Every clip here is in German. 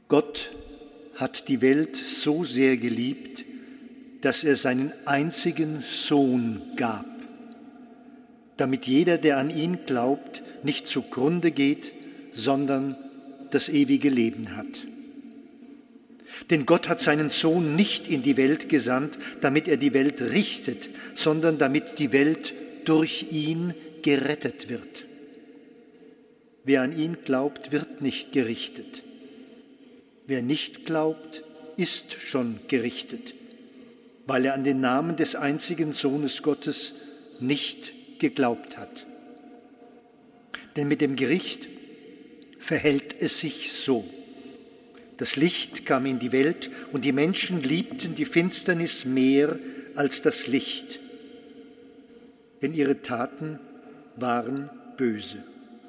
Gott hat die Welt so sehr geliebt, dass er seinen einzigen Sohn gab, damit jeder, der an ihn glaubt, nicht zugrunde geht, sondern das ewige Leben hat. Denn Gott hat seinen Sohn nicht in die Welt gesandt, damit er die Welt richtet, sondern damit die Welt durch ihn gerettet wird. Wer an ihn glaubt, wird nicht gerichtet. Wer nicht glaubt, ist schon gerichtet, weil er an den Namen des einzigen Sohnes Gottes nicht geglaubt hat. Denn mit dem Gericht verhält es sich so: Das Licht kam in die Welt und die Menschen liebten die Finsternis mehr als das Licht, denn ihre Taten waren böse.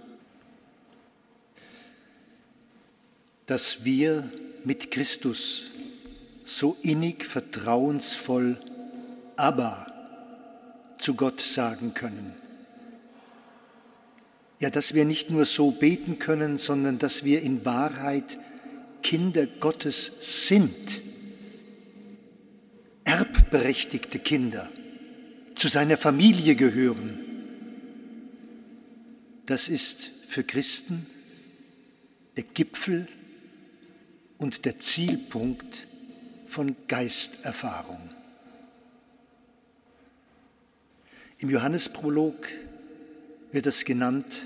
Dass wir mit Christus so innig vertrauensvoll Abba zu Gott sagen können. Ja, dass wir nicht nur so beten können, sondern dass wir in Wahrheit Kinder Gottes sind, erbberechtigte Kinder, zu seiner Familie gehören. Das ist für Christen der Gipfel und der Zielpunkt von Geisterfahrung. Im Johannesprolog wird es genannt: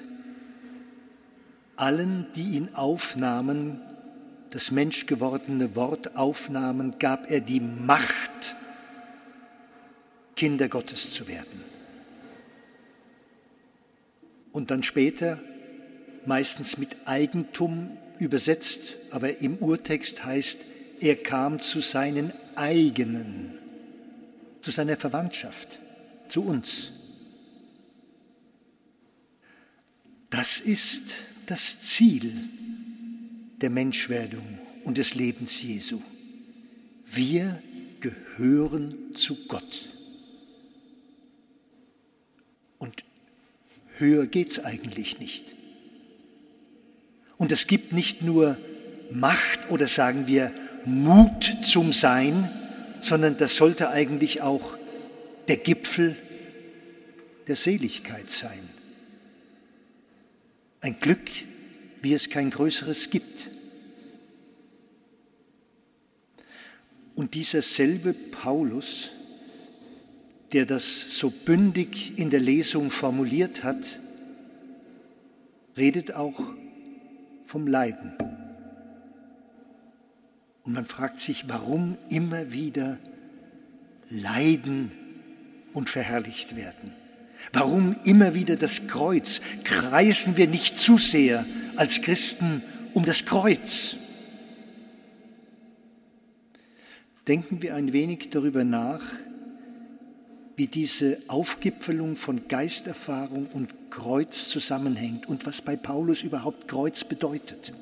Allen, die ihn aufnahmen, das menschgewordene Wort aufnahmen, gab er die Macht, Kinder Gottes zu werden. Und dann später, meistens mit Eigentum übersetzt, aber im Urtext heißt, er kam zu seinen eigenen, zu seiner Verwandtschaft, zu uns. Das ist das Ziel der Menschwerdung und des Lebens Jesu. Wir gehören zu Gott. Und höher geht's eigentlich nicht. Und es gibt nicht nur Macht oder sagen wir Mut zum Sein, sondern das sollte eigentlich auch der Gipfel der Seligkeit sein. Ein Glück, wie es kein größeres gibt. Und dieser selbe Paulus, der das so bündig in der Lesung formuliert hat, redet auch vom Leiden. Und man fragt sich, warum immer wieder leiden und verherrlicht werden? Warum immer wieder das Kreuz? Kreisen wir nicht zu sehr als Christen um das Kreuz? Denken wir ein wenig darüber nach, wie diese Aufgipfelung von Geisterfahrung und Kreuz zusammenhängt und was bei Paulus überhaupt Kreuz bedeutet.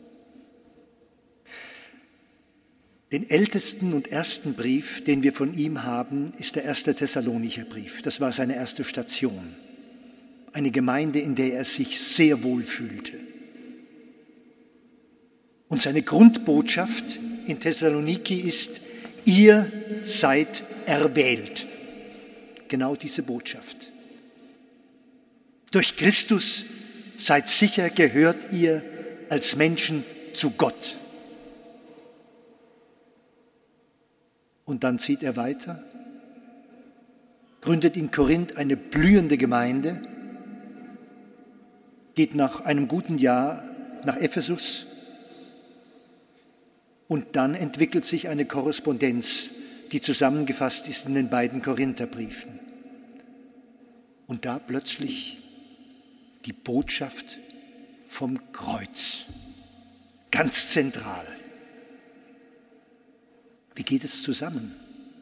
Den ältesten und ersten Brief, den wir von ihm haben, ist der 1. Thessalonicher Brief. Das war seine erste Station. Eine Gemeinde, in der er sich sehr wohl fühlte. Und seine Grundbotschaft in Thessaloniki ist: Ihr seid erwählt. Genau diese Botschaft. Durch Christus seid sicher, gehört ihr als Menschen zu Gott. Und dann zieht er weiter, gründet in Korinth eine blühende Gemeinde, geht nach einem guten Jahr nach Ephesus und dann entwickelt sich eine Korrespondenz, die zusammengefasst ist in den beiden Korintherbriefen. Und da plötzlich die Botschaft vom Kreuz, ganz zentral. Wie geht es zusammen?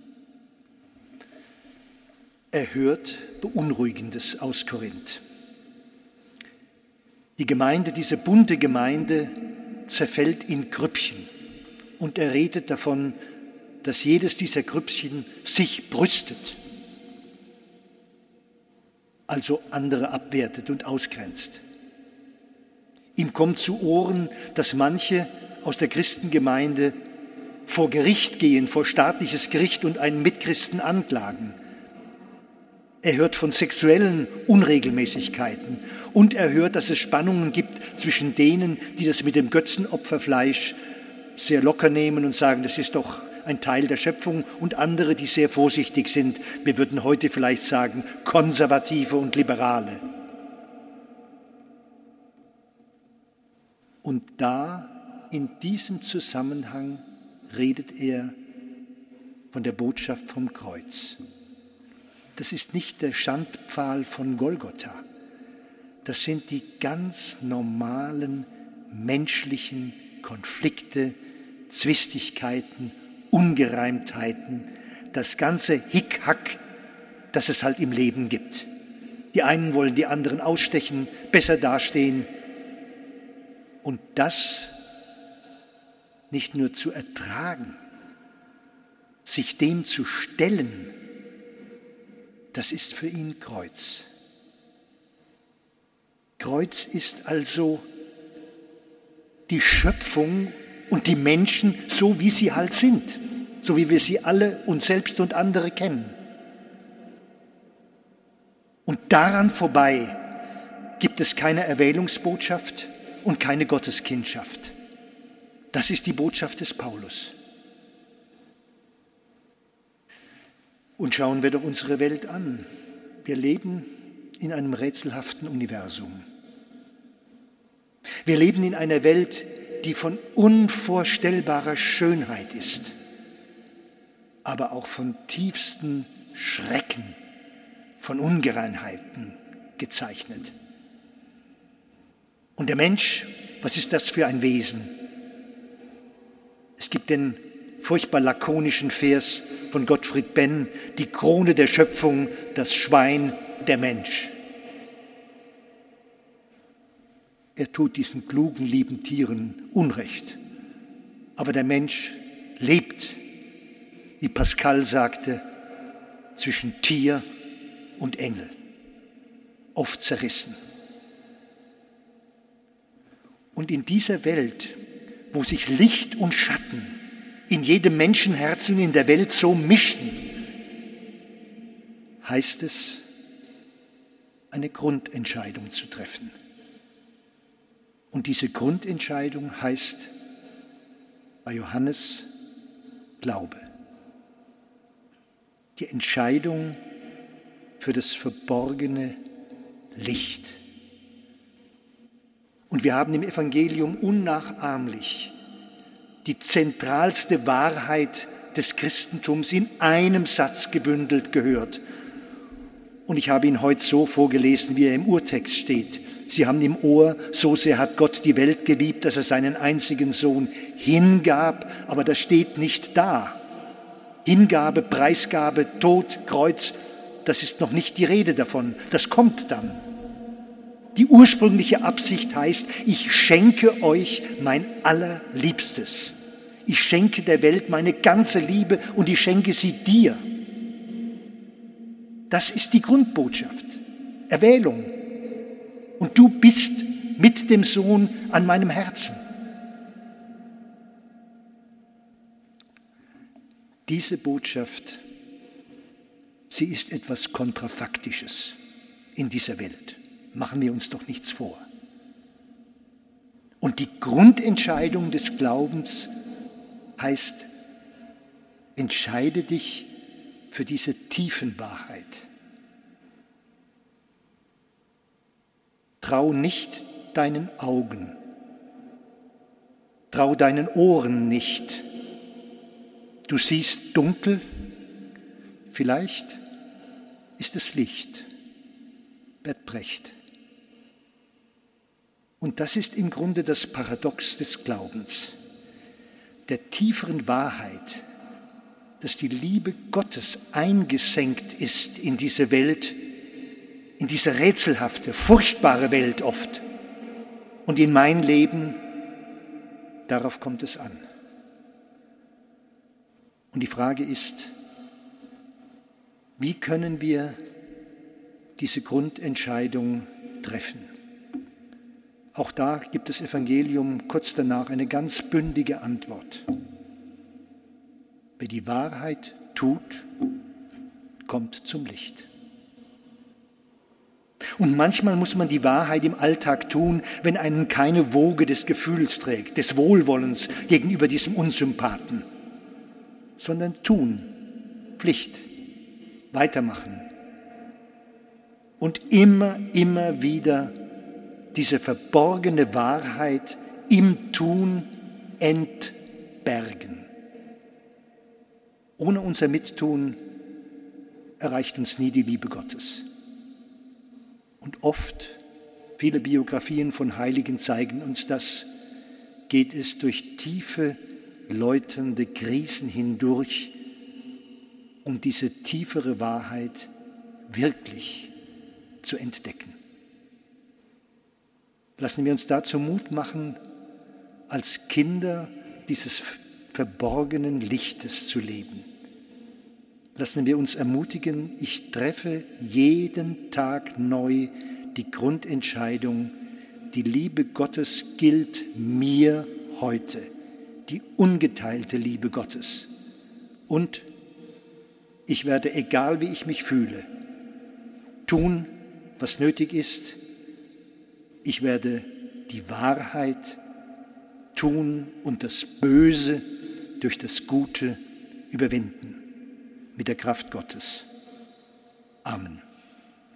Er hört Beunruhigendes aus Korinth. Die Gemeinde, diese bunte Gemeinde, zerfällt in Grüppchen. Und er redet davon, dass jedes dieser Grüppchen sich brüstet, also andere abwertet und ausgrenzt. Ihm kommt zu Ohren, dass manche aus der Christengemeinde vor Gericht gehen, vor staatliches Gericht und einen Mitchristen anklagen. Er hört von sexuellen Unregelmäßigkeiten und er hört, dass es Spannungen gibt zwischen denen, die das mit dem Götzenopferfleisch sehr locker nehmen und sagen, das ist doch ein Teil der Schöpfung, und andere, die sehr vorsichtig sind. Wir würden heute vielleicht sagen, Konservative und Liberale. Und da, in diesem Zusammenhang, redet er von der Botschaft vom Kreuz. Das ist nicht der Schandpfahl von Golgotha. Das sind die ganz normalen menschlichen Konflikte, Zwistigkeiten, Ungereimtheiten, das ganze Hickhack, das es halt im Leben gibt. Die einen wollen die anderen ausstechen, besser dastehen. Und das nicht nur zu ertragen, sich dem zu stellen, das ist für ihn Kreuz. Kreuz ist also die Schöpfung und die Menschen so, wie sie halt sind, so wie wir sie alle, uns selbst und andere kennen. Und daran vorbei gibt es keine Erwählungsbotschaft und keine Gotteskindschaft. Das ist die Botschaft des Paulus. Und schauen wir doch unsere Welt an. Wir leben in einem rätselhaften Universum. Wir leben in einer Welt, die von unvorstellbarer Schönheit ist, aber auch von tiefsten Schrecken, von Ungereinheiten gezeichnet. Und der Mensch, was ist das für ein Wesen? Es gibt den furchtbar lakonischen Vers von Gottfried Benn, die Krone der Schöpfung, das Schwein, der Mensch. Er tut diesen klugen, lieben Tieren Unrecht. Aber der Mensch lebt, wie Pascal sagte, zwischen Tier und Engel, oft zerrissen. Und in dieser Welt, wo sich Licht und Schatten in jedem Menschenherzen in der Welt so mischen, heißt es, eine Grundentscheidung zu treffen. Und diese Grundentscheidung heißt bei Johannes Glaube. Die Entscheidung für das verborgene Licht. Und wir haben im Evangelium unnachahmlich die zentralste Wahrheit des Christentums in einem Satz gebündelt gehört. Und ich habe ihn heute so vorgelesen, wie er im Urtext steht. Sie haben im Ohr, so sehr hat Gott die Welt geliebt, dass er seinen einzigen Sohn hingab, aber das steht nicht da. Hingabe, Preisgabe, Tod, Kreuz, das ist noch nicht die Rede davon, das kommt dann. Die ursprüngliche Absicht heißt, ich schenke euch mein Allerliebstes. Ich schenke der Welt meine ganze Liebe und ich schenke sie dir. Das ist die Grundbotschaft, Erwählung. Und du bist mit dem Sohn an meinem Herzen. Diese Botschaft, sie ist etwas Kontrafaktisches in dieser Welt. Machen wir uns doch nichts vor. Und die Grundentscheidung des Glaubens heißt, entscheide dich für diese Tiefenwahrheit. Trau nicht deinen Augen, trau deinen Ohren nicht. Du siehst dunkel, vielleicht ist es Licht. Bert Brecht. Und das ist im Grunde das Paradox des Glaubens, der tieferen Wahrheit, dass die Liebe Gottes eingesenkt ist in diese Welt, in diese rätselhafte, furchtbare Welt oft. Und in mein Leben, darauf kommt es an. Und die Frage ist, wie können wir diese Grundentscheidung treffen? Auch da gibt das Evangelium kurz danach eine ganz bündige Antwort. Wer die Wahrheit tut, kommt zum Licht. Und manchmal muss man die Wahrheit im Alltag tun, wenn einen keine Woge des Gefühls trägt, des Wohlwollens gegenüber diesem Unsympathen, sondern tun, Pflicht, weitermachen und immer wieder diese verborgene Wahrheit im Tun entbergen. Ohne unser Mittun erreicht uns nie die Liebe Gottes. Und oft, viele Biografien von Heiligen zeigen uns das, geht es durch tiefe, läuternde Krisen hindurch, um diese tiefere Wahrheit wirklich zu entdecken. Lassen wir uns dazu Mut machen, als Kinder dieses verborgenen Lichtes zu leben. Lassen wir uns ermutigen, ich treffe jeden Tag neu die Grundentscheidung, die Liebe Gottes gilt mir heute, die ungeteilte Liebe Gottes. Und ich werde, egal wie ich mich fühle, tun, was nötig ist. Ich werde die Wahrheit tun und das Böse durch das Gute überwinden. Mit der Kraft Gottes. Amen.